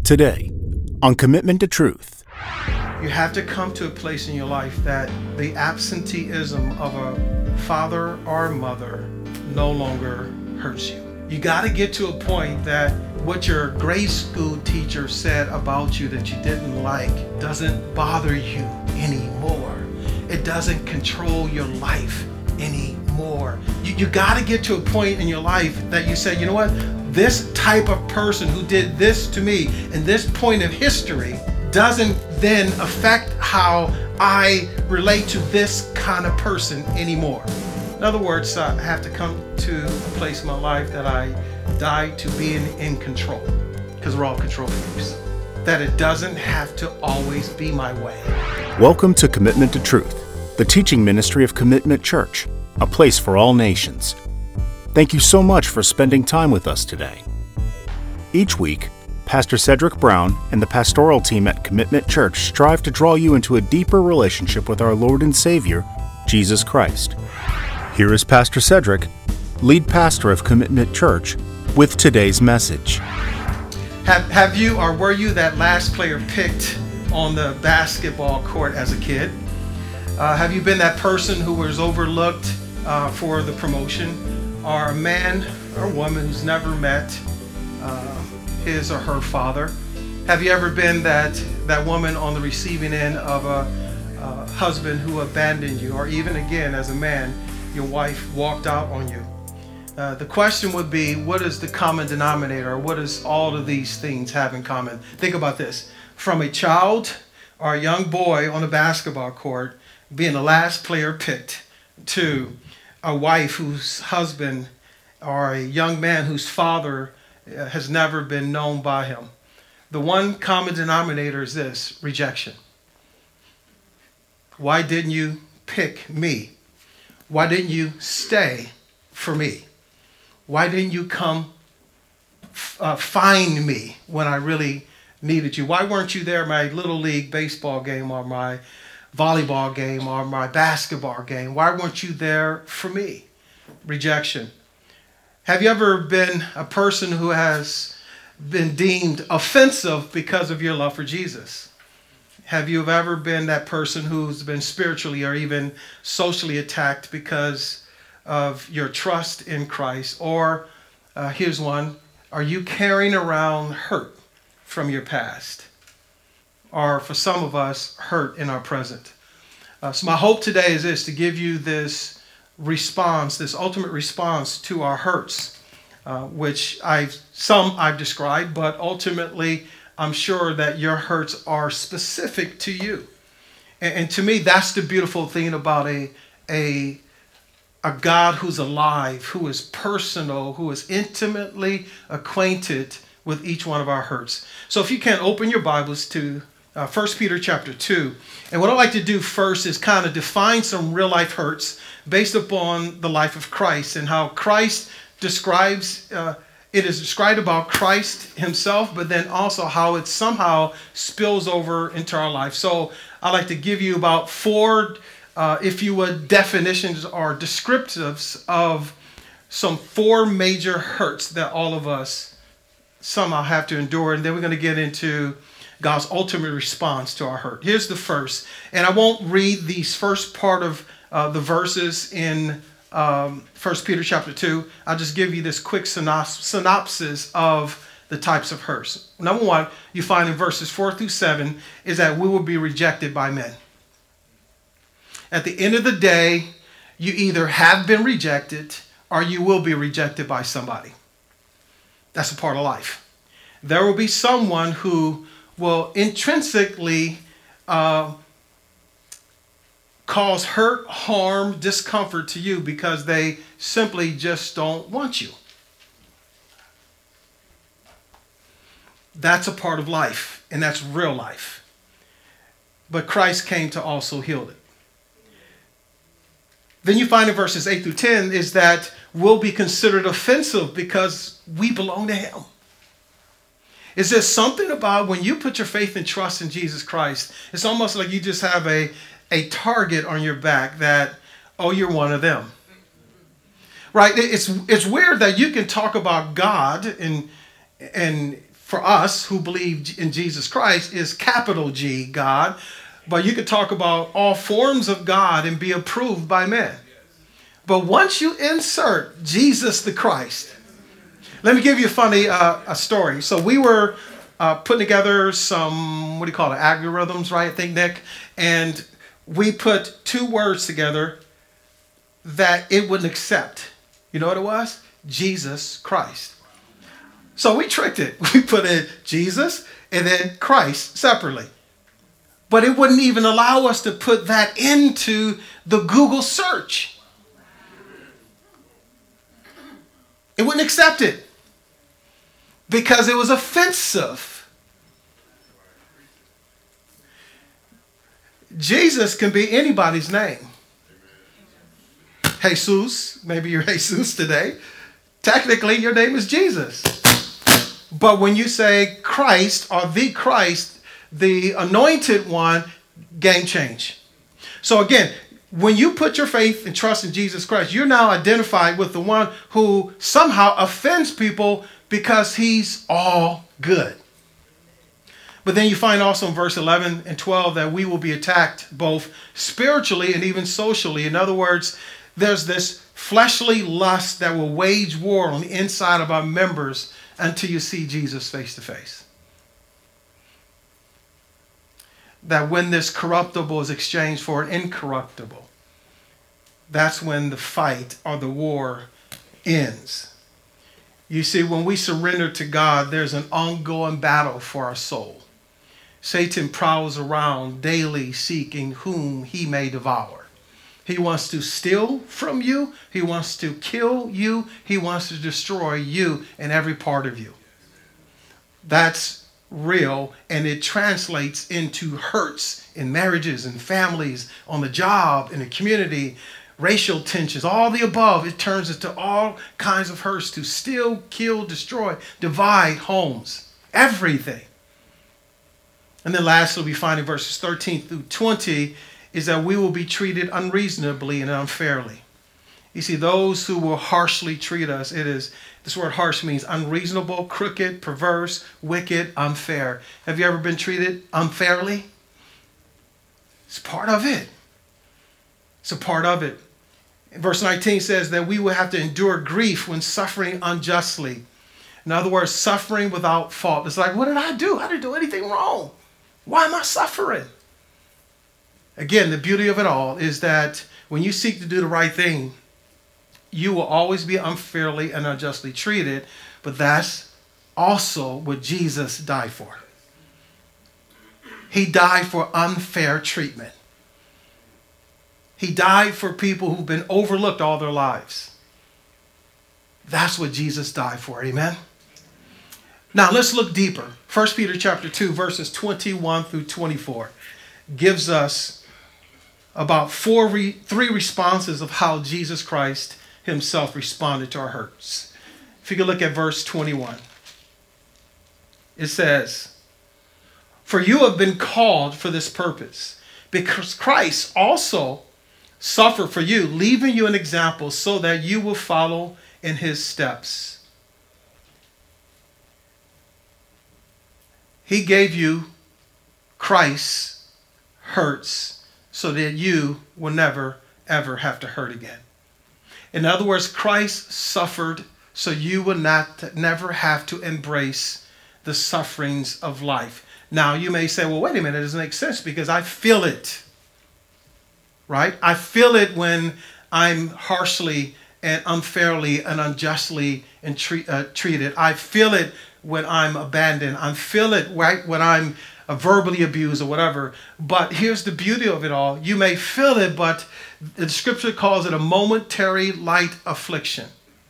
Today, on Commitment to Truth. You have to come to a place in your life that the absenteeism of a father or mother no longer hurts you. You got to get to a point that what your grade school teacher said about you that you didn't like doesn't bother you anymore. It doesn't control your life anymore. You got to get to a point in your life that you say, you know what? This type of person who did this to me in this point of history doesn't then affect how I relate to this kind of person anymore. In other words, I have to come to a place in my life that I die to being in control, because we're all control freaks. That it doesn't have to always be my way. Welcome to Commitment to Truth, the teaching ministry of Commitment Church, a place for all nations. Thank you so much for spending time with us today. Each week, Pastor Cedric Brown and the pastoral team at Commitment Church strive to draw you into a deeper relationship with our Lord and Savior, Jesus Christ. Here is Pastor Cedric, lead pastor of Commitment Church, with today's message. Have you or were you that last player picked on the basketball court as a kid? Have you been that person who was overlooked for the promotion, or a man or woman who's never met his or her father? Have you ever been that woman on the receiving end of a husband who abandoned you, or even again as a man, your wife walked out on you? The question would be, what is the common denominator, or what does all of these things have in common? Think about this. From a child or a young boy on a basketball court being the last player picked, to a wife whose husband, or a young man whose father has never been known by him. The one common denominator is this: rejection. Why didn't you pick me? Why didn't you stay for me? Why didn't you come find me when I really needed you? Why weren't you there at my little league baseball game, or my volleyball game, or my basketball game? Why weren't you there for me? Rejection. Have you ever been a person who has been deemed offensive because of your love for Jesus? Have you ever been that person who's been spiritually or even socially attacked because of your trust in Christ? Or here's one: are you carrying around hurt from your past? Or for some of us, hurt in our present? So my hope today is this: to give you this response, this ultimate response to our hurts, which I've described, but ultimately I'm sure that your hurts are specific to you. And to me, that's the beautiful thing about a God who's alive, who is personal, who is intimately acquainted with each one of our hurts. So if you can, open your Bibles to 1 Peter chapter 2. And what I'd like to do first is kind of define some real life hurts based upon the life of Christ, and how Christ describes, it is described about Christ himself, but then also how it somehow spills over into our life. So I'd like to give you about four, if you would, definitions or descriptives of some four major hurts that all of us somehow have to endure. And then we're going to get into God's ultimate response to our hurt. Here's the first, and I won't read these first part of the verses in 1 Peter chapter 2. I'll just give you this quick synopsis of the types of hurts. Number one, you find in verses 4 through 7, is that we will be rejected by men. At the end of the day, you either have been rejected or you will be rejected by somebody. That's a part of life. There will be someone who will intrinsically cause hurt, harm, discomfort to you because they simply just don't want you. That's a part of life, and that's real life. But Christ came to also heal it. Then you find in verses 8 through 10 is that we'll be considered offensive because we belong to him. Is there something about when you put your faith and trust in Jesus Christ, it's almost like you just have a target on your back that, oh, you're one of them. Right? It's weird that you can talk about God and for us who believe in Jesus Christ is capital G, God. But you could talk about all forms of God and be approved by men. But once you insert Jesus the Christ, let me give you a funny a story. So we were putting together some, what do you call it, algorithms, right? I think, Nick. And we put two words together that it wouldn't accept. You know what it was? Jesus Christ. So we tricked it. We put in Jesus and then Christ separately. But it wouldn't even allow us to put that into the Google search. It wouldn't accept it because it was offensive. Jesus can be anybody's name. Jesus, maybe you're Jesus today. Technically, your name is Jesus. But when you say Christ or the Christ, the anointed one, game change. So again, when you put your faith and trust in Jesus Christ, you're now identified with the one who somehow offends people because he's all good. But then you find also in verse 11 and 12 that we will be attacked both spiritually and even socially. In other words, there's this fleshly lust that will wage war on the inside of our members until you see Jesus face to face. That when this corruptible is exchanged for an incorruptible, that's when the fight or the war ends. You see, when we surrender to God, there's an ongoing battle for our soul. Satan prowls around daily seeking whom he may devour. He wants to steal from you. He wants to kill you. He wants to destroy you and every part of you. That's real, and it translates into hurts in marriages and families, on the job, in the community, racial tensions, all the above. It turns into all kinds of hurts to steal, kill, destroy, divide homes, everything. And then lastly, we find in verses 13 through 20 is that we will be treated unreasonably and unfairly. You see, those who will harshly treat us, this word harsh means unreasonable, crooked, perverse, wicked, unfair. Have you ever been treated unfairly? It's part of it. It's a part of it. Verse 19 says that we will have to endure grief when suffering unjustly. In other words, suffering without fault. It's like, what did I do? I didn't do anything wrong. Why am I suffering? Again, the beauty of it all is that when you seek to do the right thing, you will always be unfairly and unjustly treated, but that's also what Jesus died for. He died for unfair treatment. He died for people who've been overlooked all their lives. That's what Jesus died for. Amen. Now let's look deeper. 1 Peter chapter 2, verses 21 through 24 gives us about three responses of how Jesus Christ himself responded to our hurts. If you could look at verse 21. It says, "For you have been called for this purpose, because Christ also suffered for you, leaving you an example so that you will follow in his steps." He gave you Christ's hurts so that you will never, ever have to hurt again. In other words, Christ suffered so you will never have to embrace the sufferings of life. Now, you may say, well, wait a minute, it doesn't make sense because I feel it, right? I feel it when I'm harshly and unfairly and unjustly treated. I feel it when I'm abandoned. I feel it right when I'm verbally abused or whatever. But here's the beauty of it all. You may feel it, but the scripture calls it a momentary light affliction.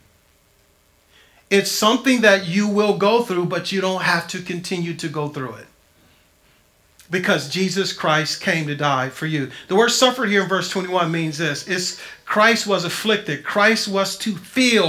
It's something that you will go through, but you don't have to continue to go through it. Because Jesus Christ came to die for you. The word suffered here in verse 21 means this. Christ was afflicted. Christ was to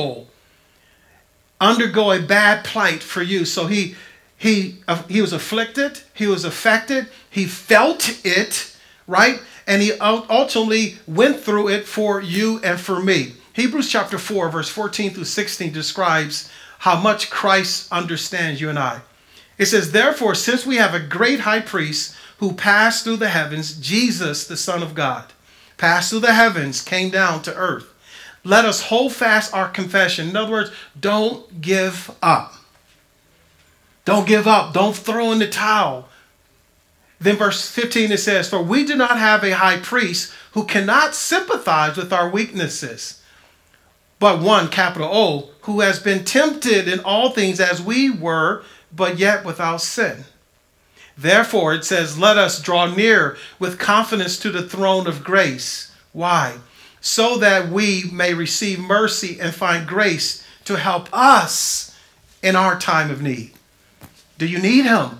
undergo a bad plight for you. So he was afflicted. He was affected. He felt it, right? And he ultimately went through it for you and for me. Hebrews chapter 4, verse 14 through 16 describes how much Christ understands you and I. It says, therefore, since we have a great high priest who passed through the heavens, Jesus, the Son of God, passed through the heavens, came down to earth. Let us hold fast our confession. In other words, don't give up. Don't give up. Don't throw in the towel. Then verse 15, it says, for we do not have a high priest who cannot sympathize with our weaknesses, but one, capital O, who has been tempted in all things as we were, but yet without sin. Therefore, it says, let us draw near with confidence to the throne of grace. Why? So that we may receive mercy and find grace to help us in our time of need. Do you need him?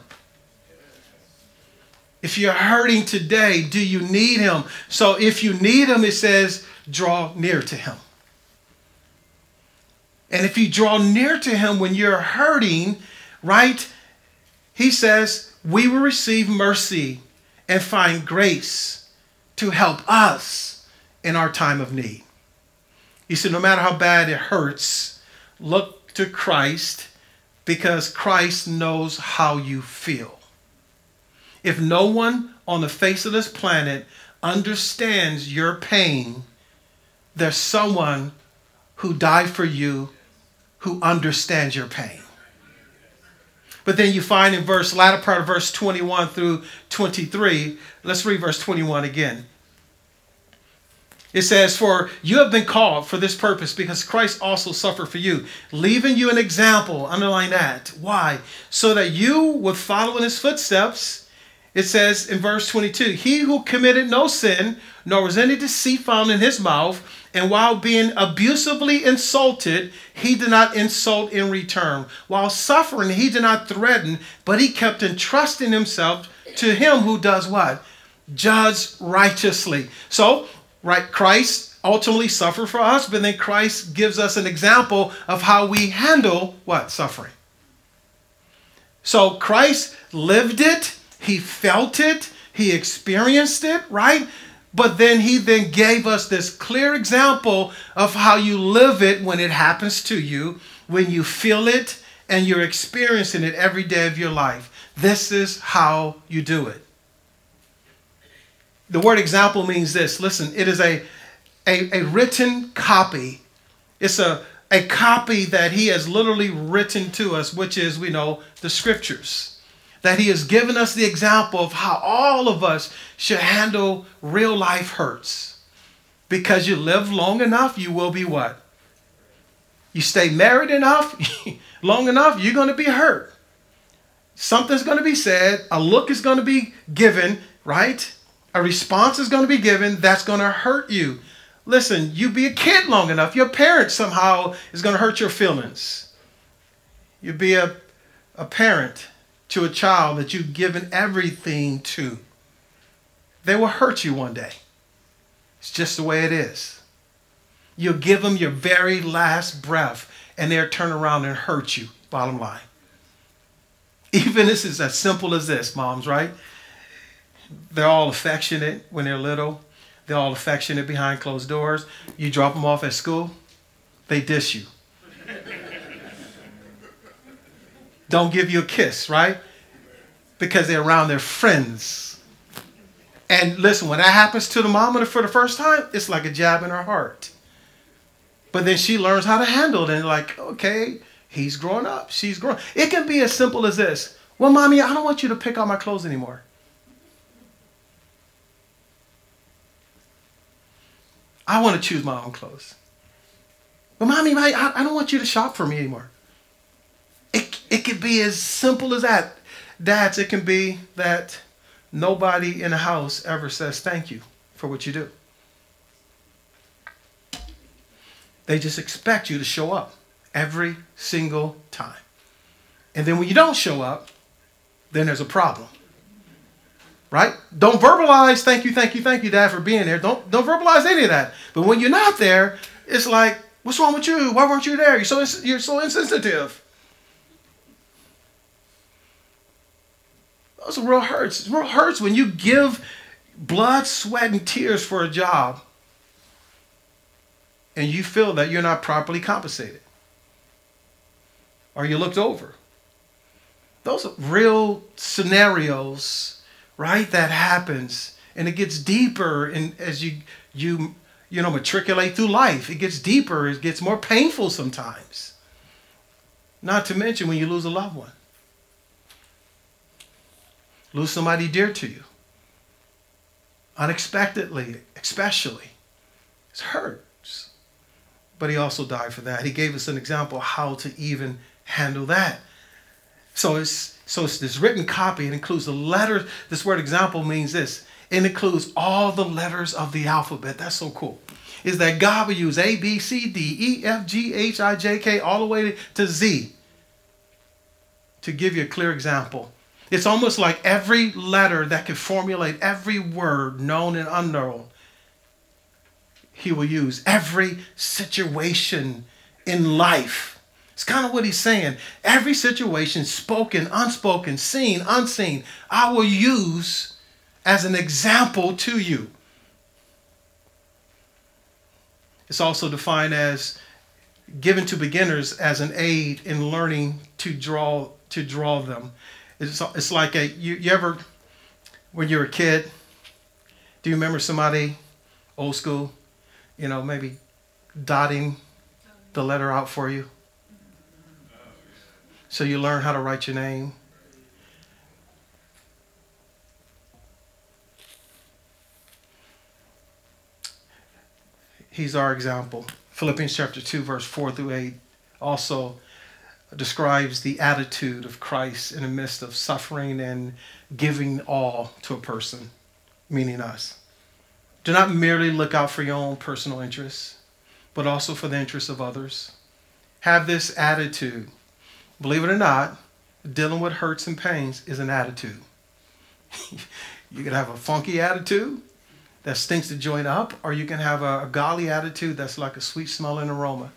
If you're hurting today, do you need him? So if you need him, it says, draw near to him. And if you draw near to him when you're hurting, right, he says, we will receive mercy and find grace to help us in our time of need. He said, no matter how bad it hurts, look to Christ, because Christ knows how you feel. If no one on the face of this planet understands your pain, there's someone who died for you who understands your pain. But then you find in latter part of verse 21 through 23, let's read verse 21 again. It says, for you have been called for this purpose, because Christ also suffered for you, leaving you an example, underline that. Why? So that you would follow in his footsteps. It says in verse 22, he who committed no sin, nor was any deceit found in his mouth, and while being abusively insulted, he did not insult in return. While suffering, he did not threaten, but he kept entrusting himself to him who does what? Judge righteously. So, right, Christ ultimately suffered for us, but then Christ gives us an example of how we handle what? Suffering. So Christ lived it. He felt it. He experienced it, right? But then he then gave us this clear example of how you live it when it happens to you, when you feel it and you're experiencing it every day of your life. This is how you do it. The word example means this. Listen, it is a written copy. It's a copy that he has literally written to us, which is, we know, the scriptures. That he has given us the example of how all of us should handle real life hurts. Because you live long enough, you will be what? You stay married enough, long enough, you're going to be hurt. Something's going to be said, a look is going to be given, right? A response is going to be given that's going to hurt you. Listen, you be a kid long enough, your parent somehow is going to hurt your feelings. You be a parent to a child that you've given everything to. They will hurt you one day. It's just the way it is. You'll give them your very last breath and they'll turn around and hurt you, bottom line. Even this is as simple as this, moms, right? They're all affectionate when they're little. They're all affectionate behind closed doors. You drop them off at school, they diss you. Don't give you a kiss, right? Because they're around their friends. And listen, when that happens to the mama for the first time, it's like a jab in her heart. But then she learns how to handle it and like, okay, he's growing up. She's growing. It can be as simple as this. Well, mommy, I don't want you to pick out my clothes anymore. I want to choose my own clothes. Well, mommy, I don't want you to shop for me anymore. It could be as simple as that. Dads, it can be that nobody in the house ever says thank you for what you do. They just expect you to show up every single time. And then when you don't show up, then there's a problem. Right? Don't verbalize thank you, Dad, for being there. Don't verbalize any of that. But when you're not there, it's like, what's wrong with you? Why weren't you there? You're so insensitive. Those are real hurts. It real hurts when you give blood, sweat, and tears for a job and you feel that you're not properly compensated or you're looked over. Those are real scenarios, right? That happens, and it gets deeper. And as you matriculate through life, it gets deeper. It gets more painful sometimes. Not to mention when you lose a loved one, lose somebody dear to you, unexpectedly, especially, it hurts. But he also died for that. He gave us an example of how to even handle that. So it's this written copy. It includes the letters. This word example means this. It includes all the letters of the alphabet. That's so cool. Is that God will use A, B, C, D, E, F, G, H, I, J, K, all the way to Z to give you a clear example. It's almost like every letter that can formulate every word, known and unknown, he will use. Every situation in life. It's kind of what he's saying. Every situation, spoken, unspoken, seen, unseen, I will use as an example to you. It's also defined as given to beginners as an aid in learning to draw them. It's like you ever, when you were a kid, do you remember somebody, old school, maybe dotting the letter out for you? So you learn how to write your name. He's our example. Philippians chapter 2, verse 4 through 8 also describes the attitude of Christ in the midst of suffering and giving all to a person, meaning us. Do not merely look out for your own personal interests, but also for the interests of others. Have this attitude. Believe it or not, dealing with hurts and pains is an attitude. You can have a funky attitude that stinks the joint up, or you can have a godly attitude that's like a sweet smelling aroma.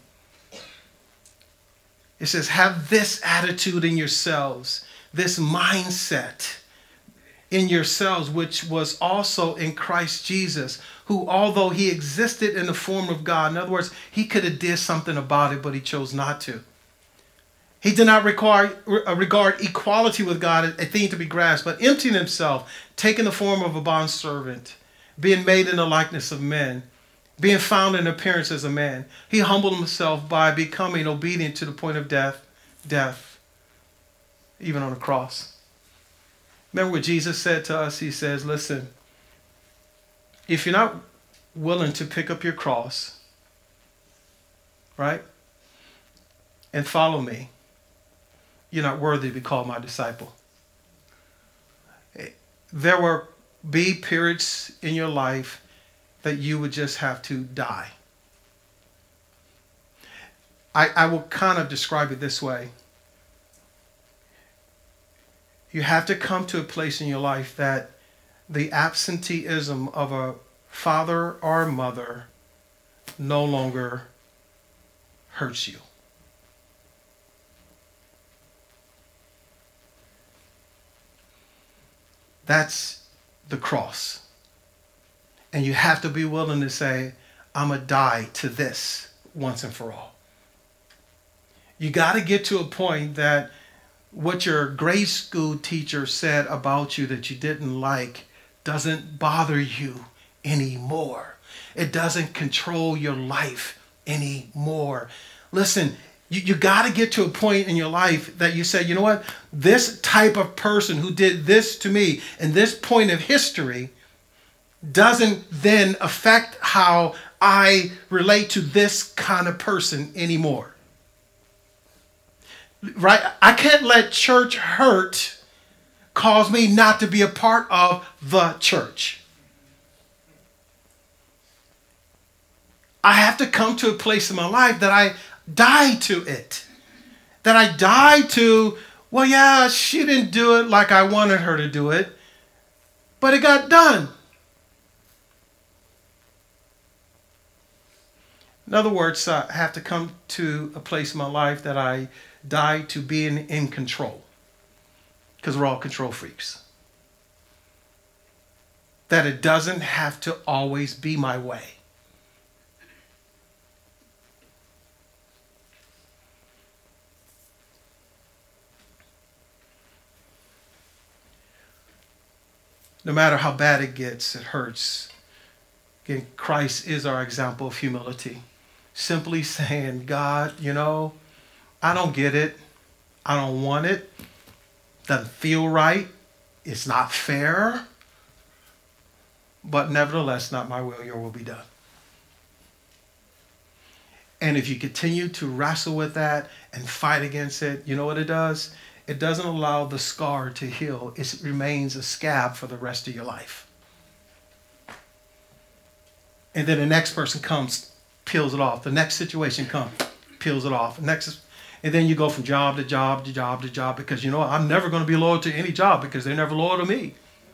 It says, have this attitude in yourselves, this mindset in yourselves, which was also in Christ Jesus, who, although he existed in the form of God, in other words, he could have did something about it, but he chose not to. He did not regard equality with God a thing to be grasped, but emptying himself, taking the form of a bondservant, being made in the likeness of men, being found in appearance as a man. He humbled himself by becoming obedient to the point of death, even on the cross. Remember what Jesus said to us? He says, listen, if you're not willing to pick up your cross, right, and follow me, you're not worthy to be called my disciple. There will be periods in your life that you would just have to die. I will kind of describe it this way. You have to come to a place in your life that the absenteeism of a father or mother no longer hurts you. That's the cross. And you have to be willing to say, I'm going to die to this once and for all. You got to get to a point that what your grade school teacher said about you that you didn't like doesn't bother you anymore. It doesn't control your life anymore. Listen, you got to get to a point in your life that you say, you know what? This type of person who did this to me in this point of history doesn't then affect how I relate to this kind of person anymore. Right? I can't let church hurt cause me not to be a part of the church. I have to come to a place in my life that I die to it. That I die to, well, yeah, she didn't do it like I wanted her to do it, but it got done. In other words, I have to come to a place in my life that I die to being in control. Because we're all control freaks. That it doesn't have to always be my way. No matter how bad it gets, it hurts. Again, Christ is our example of humility. Simply saying, God, I don't get it. I don't want it. Doesn't feel right. It's not fair. But nevertheless, not my will, your will be done. And if you continue to wrestle with that and fight against it, you know what it does? It doesn't allow the scar to heal. It remains a scab for the rest of your life. And then the next person comes, peels it off. The next situation comes, peels it off. And then you go from job to job to job to job because, I'm never going to be loyal to any job because they're never loyal to me.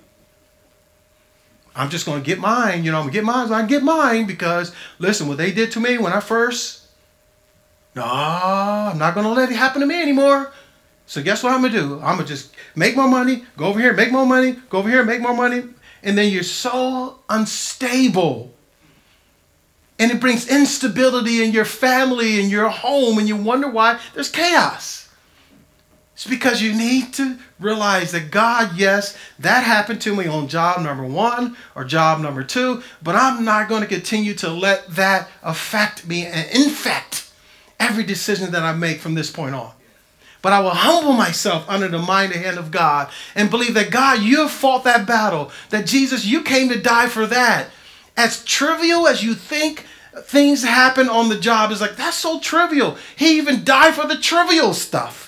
I'm just going to get mine. I'm going to get mine so I can get mine because, listen, what they did to me when I first, no, I'm not going to let it happen to me anymore. So guess what I'm going to do? I'm going to just make more money, go over here, make more money, go over here, make more money. And then you're so unstable. And it brings instability in your family and your home, and you wonder why there's chaos. It's because you need to realize that God, yes, that happened to me on job number 1 or job number 2, but I'm not going to continue to let that affect me and infect every decision that I make from this point on. But I will humble myself under the mighty hand of God and believe that, God, you have fought that battle, that Jesus, you came to die for that. As trivial as you think things happen on the job, is like, that's so trivial. He even died for the trivial stuff.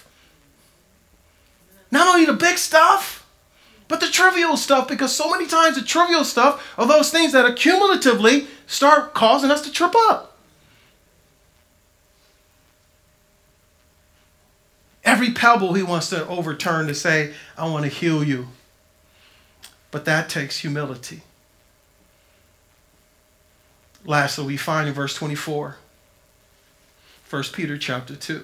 Not only the big stuff, but the trivial stuff, because so many times the trivial stuff are those things that accumulatively start causing us to trip up. Every pebble he wants to overturn to say, I want to heal you. But that takes humility. Lastly, we find in verse 24, 1 Peter chapter 2.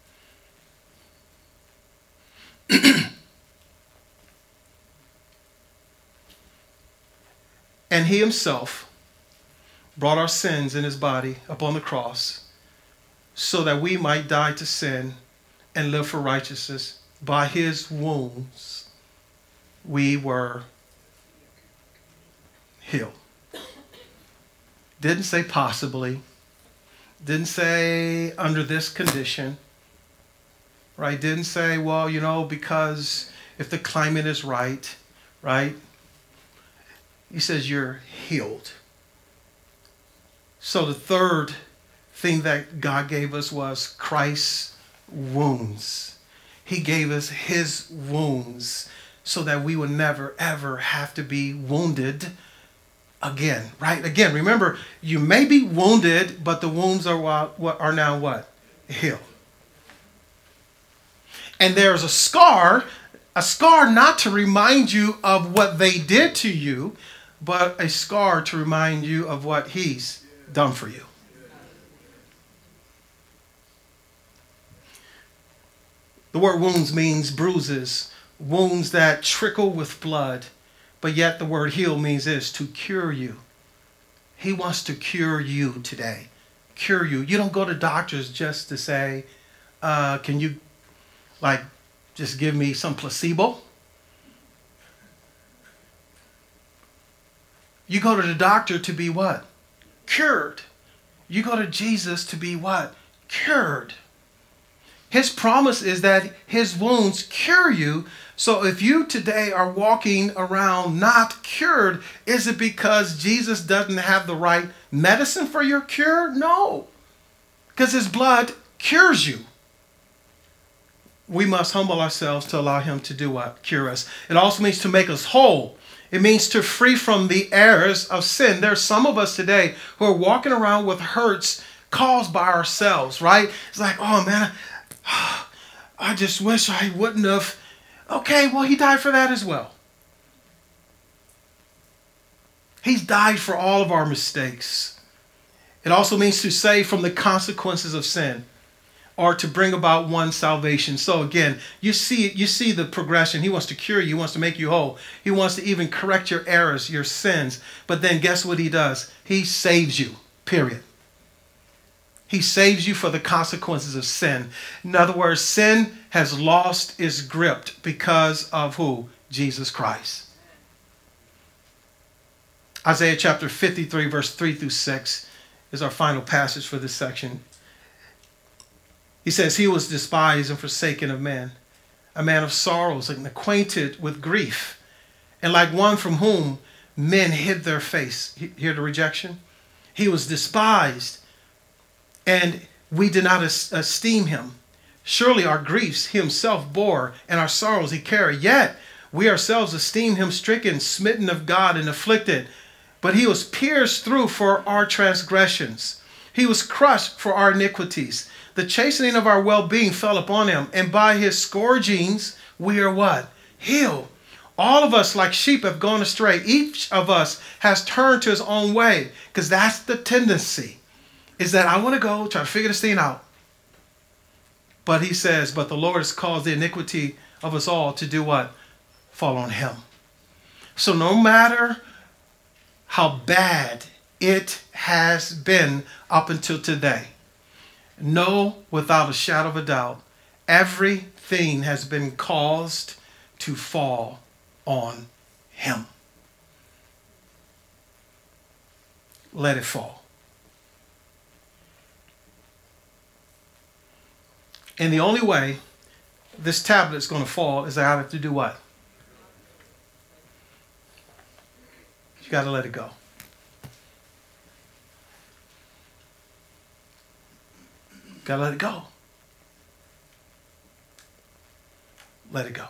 And he himself brought our sins in his body upon the cross so that we might die to sin and live for righteousness. By his wounds we were healed. Didn't say possibly. Didn't say under this condition. Right? Didn't say, well, because if the climate is right, right? He says you're healed. So the third thing that God gave us was Christ's wounds. He gave us his wounds so that we would never, ever have to be wounded again, right? Again, remember, you may be wounded, but the wounds are now what? Healed. And there's a scar not to remind you of what they did to you, but a scar to remind you of what he's done for you. The word wounds means bruises, wounds that trickle with blood. But yet the word heal means this, to cure you. He wants to cure you today. Cure you. You don't go to doctors just to say, can you just give me some placebo? You go to the doctor to be what? Cured. You go to Jesus to be what? Cured. His promise is that his wounds cure you. So if you today are walking around not cured, is it because Jesus doesn't have the right medicine for your cure? No. Because his blood cures you. We must humble ourselves to allow him to do what? Cure us. It also means to make us whole. It means to free from the errors of sin. There's some of us today who are walking around with hurts caused by ourselves, right? It's like, oh man, I just wish I wouldn't have. Okay, well, he died for that as well. He's died for all of our mistakes. It also means to save from the consequences of sin, or to bring about one's salvation. So again, you see the progression. He wants to cure you. He wants to make you whole. He wants to even correct your errors, your sins. But then guess what he does? He saves you, period. He saves you for the consequences of sin. In other words, sin has lost its grip because of who? Jesus Christ. Isaiah chapter 53, verse 3 through 6 is our final passage for this section. He says, he was despised and forsaken of men, a man of sorrows and acquainted with grief, and like one from whom men hid their face. Hear the rejection? He was despised, and we did not esteem him. Surely our griefs he himself bore, and our sorrows he carried. Yet we ourselves esteemed him stricken, smitten of God, and afflicted. But he was pierced through for our transgressions. He was crushed for our iniquities. The chastening of our well-being fell upon him, and by his scourgings we are what? Healed. All of us like sheep have gone astray. Each of us has turned to his own way, because that's the tendency, is that I want to go try to figure this thing out. But he says, but the Lord has caused the iniquity of us all to do what? Fall on him. So no matter how bad it has been up until today, know without a shadow of a doubt, everything has been caused to fall on him. Let it fall. And the only way this tablet is going to fall is I have to do what? You got to let it go. Got to let it go. Let it go.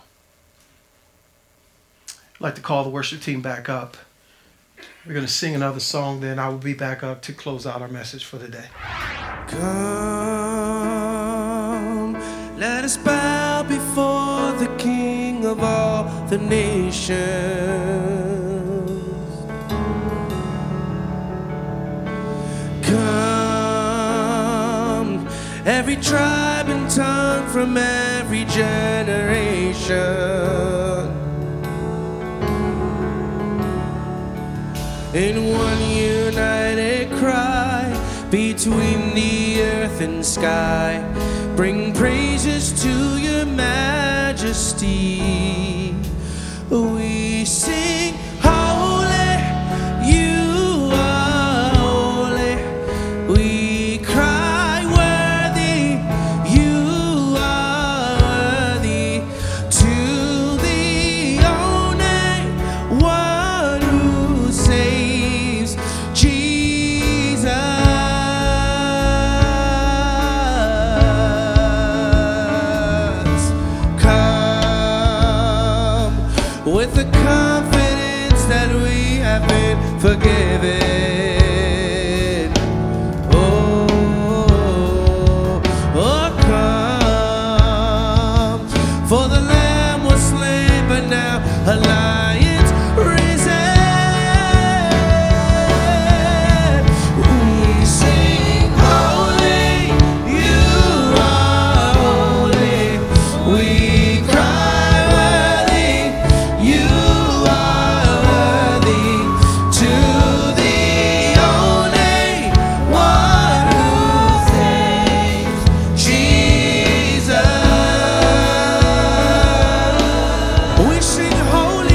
I'd like to call the worship team back up. We're going to sing another song, then I will be back up to close out our message for the day. Come, let us bow before the King of all the nations. Come, every tribe and tongue from every generation. In one united cry, between the earth and sky, bring praises to your majesty. We sing, holy, you are holy. We cry, worthy, you are worthy. To the only one who saves, Jesus. With the confidence that we have been forgiven. Oh, oh, come. For the Lamb was slain, but now a lion's risen. We sing, holy, you are holy. We cry, worthy, you are worthy. To the only one who saves, Jesus. We sing, holy,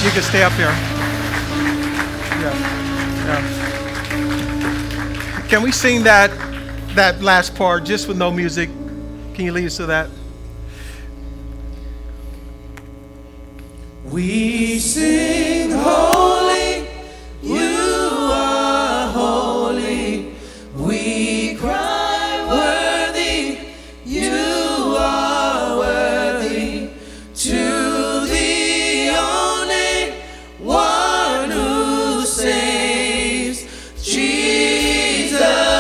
You can stay up here. Yeah. Can we sing that last part just with no music? Can you lead us to that? We sing holy, you are holy. We cry worthy, you are worthy. To the only one who saves, Jesus.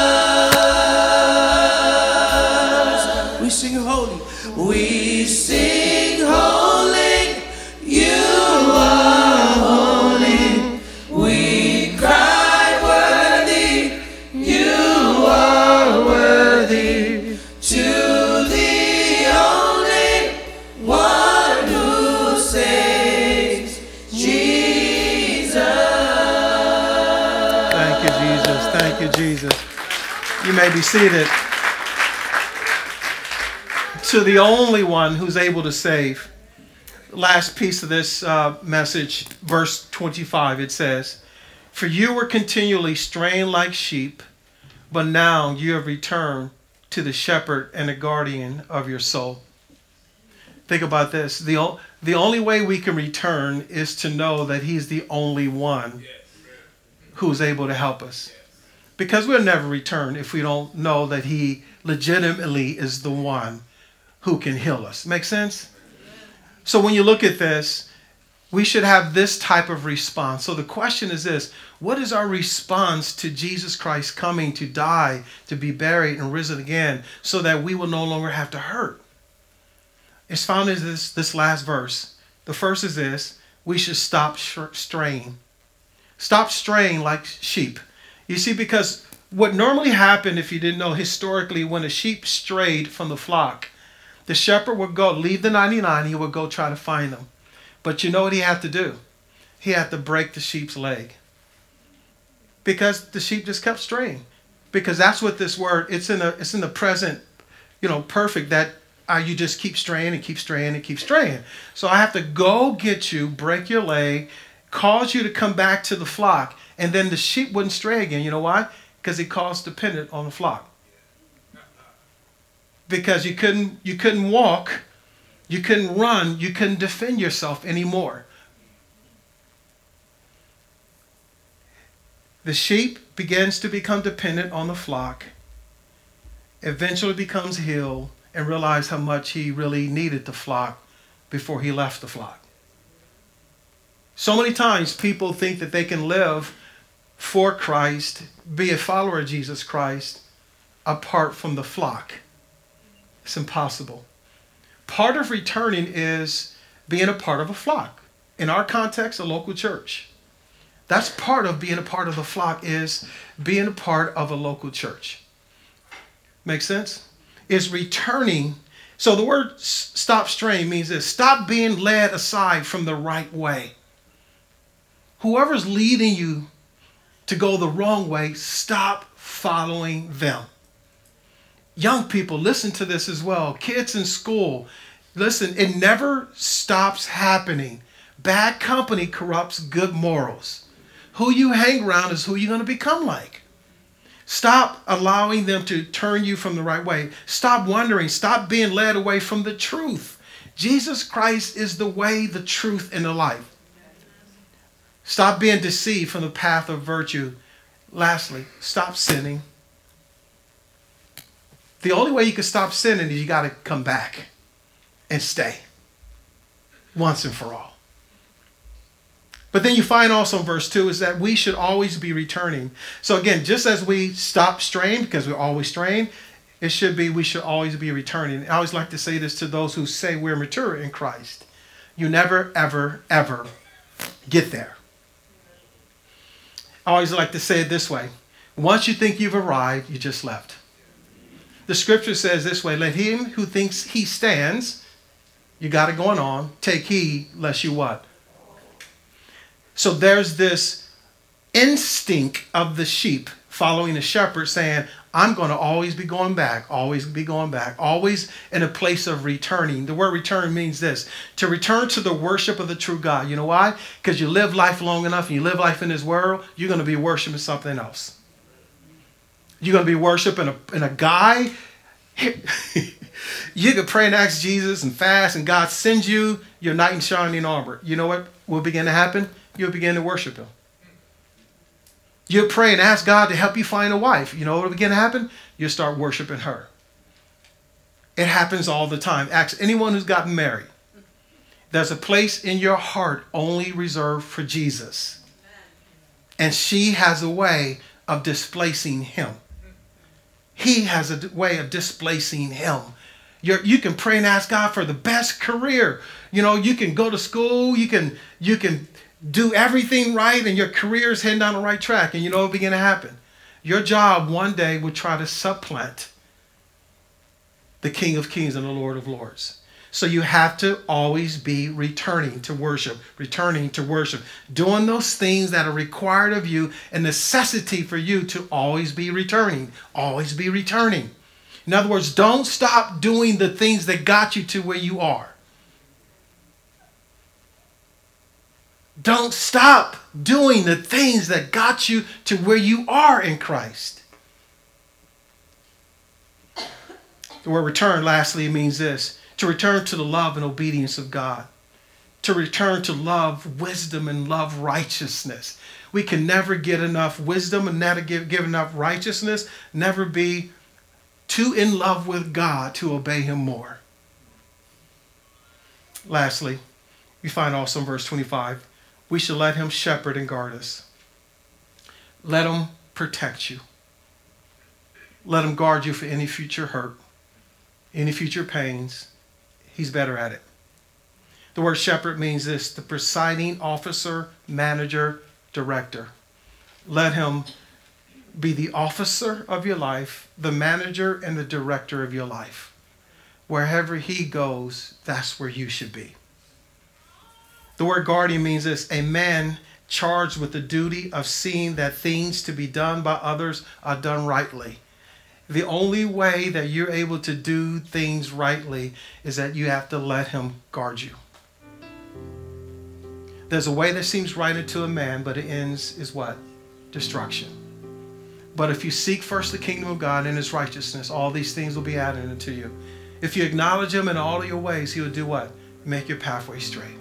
We sing holy, we sing holy, you are holy. We cry worthy, you are worthy. To the only one who saves, Jesus. Thank you, Jesus. Thank you, Jesus. You may be seated. To the only one who's able to save. Last piece of this message, verse 25, it says, "For you were continually straying like sheep, but now you have returned to the shepherd and the guardian of your soul." Think about this. The only way we can return is to know that he's the only one who's able to help us. Because we'll never return if we don't know that he legitimately is the one who can heal us. Make sense? So when you look at this, we should have this type of response. So the question is this: what is our response to Jesus Christ coming to die, to be buried and risen again, so that we will no longer have to hurt? It's found in this last verse. The first is this: we should stop straying. Stop straying like sheep. You see, because what normally happened, if you didn't know, historically, when a sheep strayed from the flock, the shepherd would go, leave the 99, he would go try to find them. But you know what he had to do? He had to break the sheep's leg. Because the sheep just kept straying. Because that's what this word, it's in the present, perfect, that you just keep straying and keep straying and keep straying. So I have to go get you, break your leg, cause you to come back to the flock, and then the sheep wouldn't stray again. You know why? Because he caused dependent on the flock. Because you couldn't walk, you couldn't run, you couldn't defend yourself anymore. The sheep begins to become dependent on the flock, eventually becomes healed, and realized how much he really needed the flock before he left the flock. So many times people think that they can live for Christ, be a follower of Jesus Christ, apart from the flock. It's impossible. Part of returning is being a part of a flock. In our context, a local church. That's part of being a part of the flock, is being a part of a local church. Make sense? Is returning. So the word stop straying means this: stop being led aside from the right way. Whoever's leading you to go the wrong way, stop following them. Young people, listen to this as well. Kids in school, listen, it never stops happening. Bad company corrupts good morals. Who you hang around is who you're going to become like. Stop allowing them to turn you from the right way. Stop wondering. Stop being led away from the truth. Jesus Christ is the way, the truth, and the life. Stop being deceived from the path of virtue. Lastly, stop sinning. The only way you can stop sinning is you got to come back and stay once and for all. But then you find also in verse 2 is that we should always be returning. So again, just as we stop straying, because we're always straying, it should be we should always be returning. I always like to say this to those who say we're mature in Christ. You never, ever, ever get there. I always like to say it this way. Once you think you've arrived, you just left. The scripture says this way: let him who thinks he stands, you got it going on, take heed lest you what? So there's this instinct of the sheep following the shepherd, saying, I'm going to always be going back, always be going back, always in a place of returning. The word return means this, to return to the worship of the true God. You know why? Because you live life long enough and you live life in this world, you're going to be worshiping something else. You're going to be worshiping a guy. You could pray and ask Jesus and fast, and God sends you your knight in shining armor. You know what will begin to happen? You'll begin to worship him. You'll pray and ask God to help you find a wife. You know what will begin to happen? You'll start worshiping her. It happens all the time. Ask anyone who's gotten married. There's a place in your heart only reserved for Jesus. And she has a way of displacing him. He has a way of displacing him. You can pray and ask God for the best career. You know, you can go to school, you can do everything right, and your career is heading down the right track. And you know what will begin to happen? Your job one day will try to supplant the King of Kings and the Lord of Lords. So you have to always be returning to worship, doing those things that are required of you, a necessity for you to always be returning, In other words, don't stop doing the things that got you to where you are. Don't stop doing the things that got you to where you are in Christ. The word return, lastly, means this: to return to the love and obedience of God. To return to love, wisdom, and love righteousness. We can never get enough wisdom and never give enough righteousness, never be too in love with God to obey him more. Lastly, we find also in verse 25, we should let him shepherd and guard us. Let him protect you. Let him guard you for any future hurt, any future pains. He's better at it. The word shepherd means this: the presiding officer, manager, director. Let him be the officer of your life, the manager and the director of your life. Wherever he goes, that's where you should be. The word guardian means this: a man charged with the duty of seeing that things to be done by others are done rightly. The only way that you're able to do things rightly is that you have to let him guard you. There's a way that seems right unto a man, but it ends is what? Destruction. But if you seek first the kingdom of God and his righteousness, all these things will be added unto you. If you acknowledge him in all of your ways, he will do what? Make your pathway straight.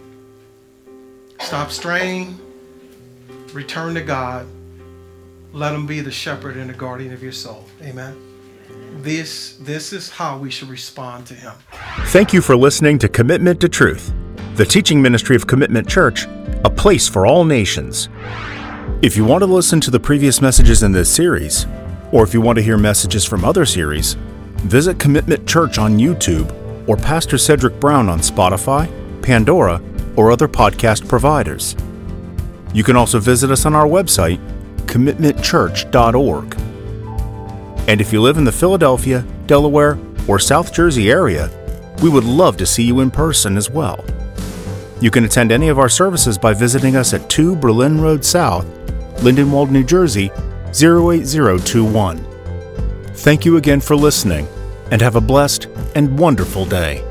Stop straying. Return to God. Let him be the shepherd and the guardian of your soul. Amen. This is how we should respond to him. Thank you for listening to Commitment to Truth, the teaching ministry of Commitment Church, a place for all nations. If you want to listen to the previous messages in this series, or if you want to hear messages from other series, visit Commitment Church on YouTube or Pastor Cedric Brown on Spotify, Pandora, or other podcast providers. You can also visit us on our website, commitmentchurch.org. And if you live in the Philadelphia, Delaware, or South Jersey area, we would love to see you in person as well. You can attend any of our services by visiting us at 2 Berlin Road South, Lindenwold, New Jersey, 08021. Thank you again for listening, and have a blessed and wonderful day.